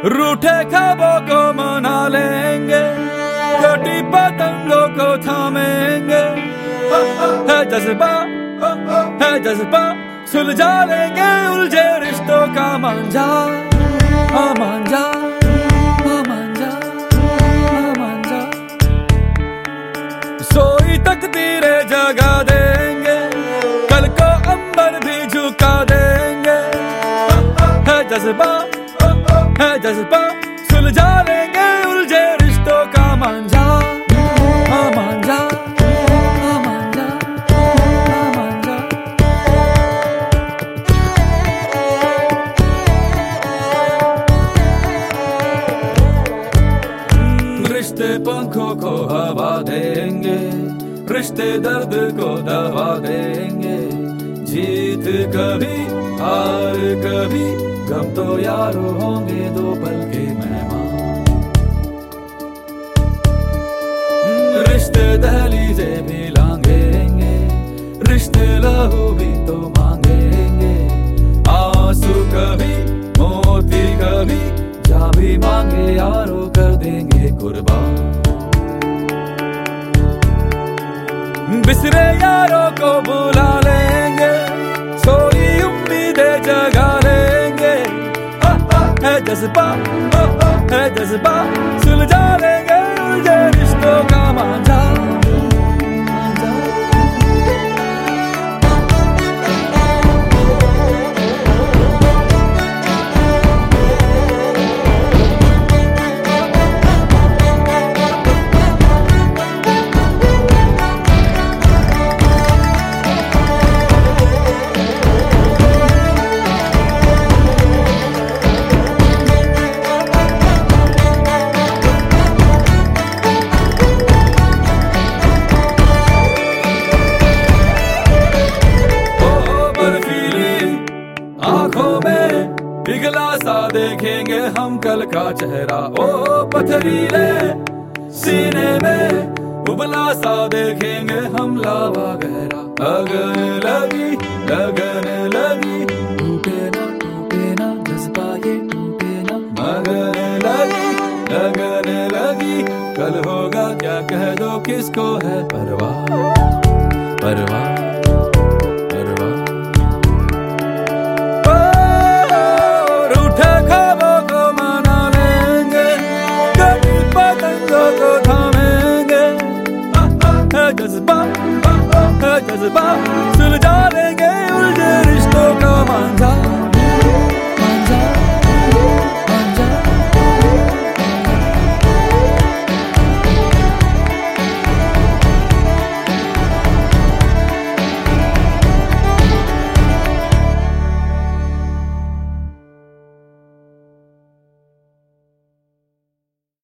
रूठे ख्वाबों को मना लेंगे, कटी पतंगों को थामेंगे। है जज्बा सुलझा लेंगे उलझे रिश्तों का मांझा। मांझा सोई तकदीरें जगा देंगे, कल को अंबर भी झुका देंगे। है जज्बा सुलझा लेंगे उलझे रिश्तों का मांझा। मांझा रिश्ते पंखों को हवा देंगे, रिश्ते दर्द को दवा देंगे। जीत कभी हार कभी गम तो यारो होंगे दो पल के मेहमान। रिश्ते दहलीजे भी लांघेंगे, रिश्ते लहू भी तो मांगेंगे। आंसू कभी मोती कभी जा भी मांगे यारो कर देंगे कुर्बान। बिसरे यारों को बुला लेंगे, सोई उम्मीदें जगा लेंगे। है जज्बा सुलझा लेंगे उलझे रिश्तों का मांझा। आंखों में पिघला सा देखेंगे हम कल का चेहरा। ओ पथरीले सीने में उबला सा देखेंगे हम लावा गहरा। लगन लगी टूटे ना जज्बा ये टूटे ना। लगन लगी कल होगा क्या कह दो किसको है परवाह। जज्बा